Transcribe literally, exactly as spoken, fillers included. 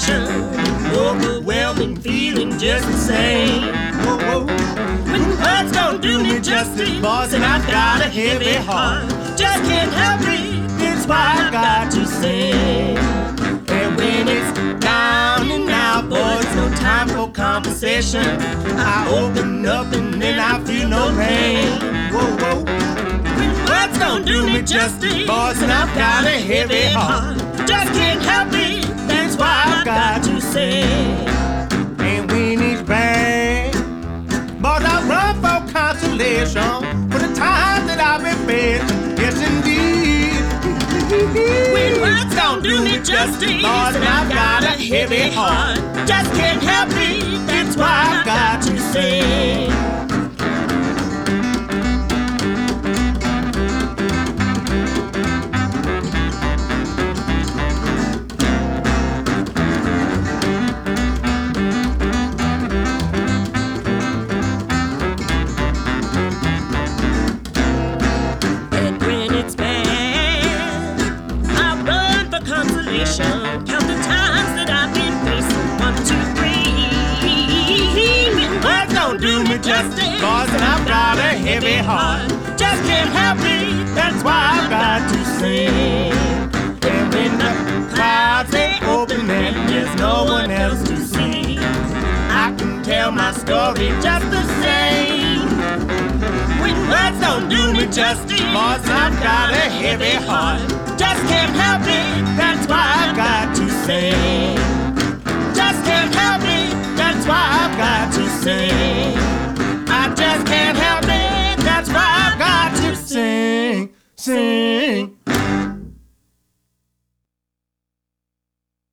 conversation, overwhelming feeling just the same. Whoa, whoa. When words don't do me justice, boss, and I've got a heavy heart, just can't help it, that's why I got to say. And when it's down and out, boys, no time for conversation, I open up and then I feel no pain. Whoa, whoa. When words don't do me justice, boys, and I've got a heavy heart, just can't help it, that's why I've got to say. And when it's bad, but I run for consolation for the times that I've been facing. Yes, indeed. When words don't do me justice, Lord, and I've got a heavy heart, just can't help it, that's why I've got to say. Count the times that I've been facing. One, two, three. When words don't do me justice, Cause I've got a heavy heart, just can't help it, that's why I've got to say. And when the clouds they open and there's no one else to see, I can tell my story just the same. When words don't do me justice, cause I've got a heavy heart, just can't help it, that's why I've got to say. Just can't help it, that's why I've got to say. I just can't help it, that's why I've got to sing, sing.